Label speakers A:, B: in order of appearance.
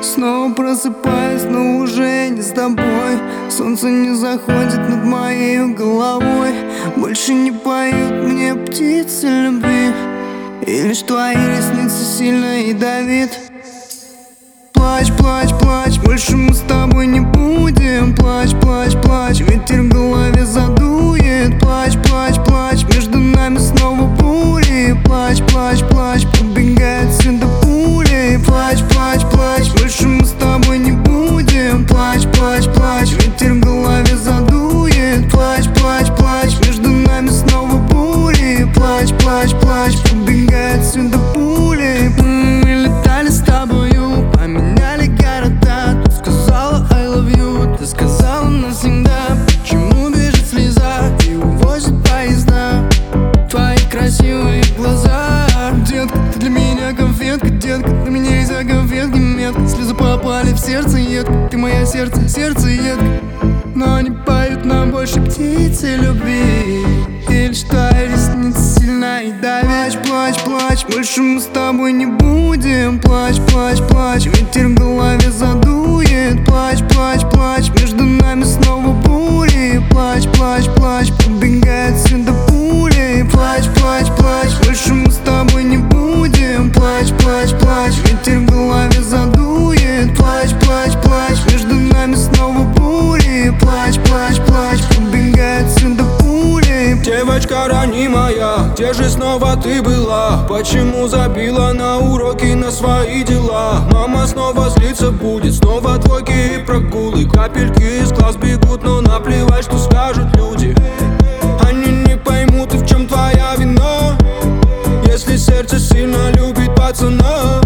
A: Снова просыпаюсь, но уже не с тобой. Солнце не заходит над моей головой. Больше не поют мне птицы любви, и лишь твои ресницы сильно ядовит. Плачь, плачь, плачь, больше мы с тобой не будем. Плачь, плачь, плачь, ветер в голове задует. Плачь, плачь, плачь, между нами снова бури. Плачь, плачь, плачь, пробегает сюда пули. Плачь, плачь, плачь, больше мы с тобой не будем. Плачь, плачь, плачь, ветер в голове задует. Плачь, плачь, плачь, между нами снова бури. Плачь, плачь, плачь, пробегает сюда пули. Мы летали с тобою, поменяли города. Ты сказала I love you, ты сказала навсегда. Почему бежит слеза и увозит поезда? Твои красивые глаза. Детка, ты для меня конфетка, детка, ты меня из-за конфетки метка. Слезы попали в сердце едко, ты мое сердце, сердце едко. Но не поют нам больше птицы любви, и лишь твои ресницы сильно и давят. Плачь, плачь, больше мы с тобой не будем. Плачь, плачь, плачь, ветер в голове задует. Плачь, плачь, плачь, между нами снова бури. Плачь, плачь, плачь, пробегает сюда пули. Плачь, плачь, плачь, больше мы с тобой не будем. Плачь, плачь, плачь, ветер в голове задует. Плачь, плачь, плачь, между нами снова бури. Плачь, плачь, плачь, пробегает сюда пули.
B: Девочка ранимая, где же снова ты была? Почему забила на уроки, на свои дела? Мама снова злиться будет, снова двойки и прогулы. Капельки из глаз бегут, но наплевать, что скажут люди. Они не поймут, и в чем твоя вина, если сердце сильно любит пацана.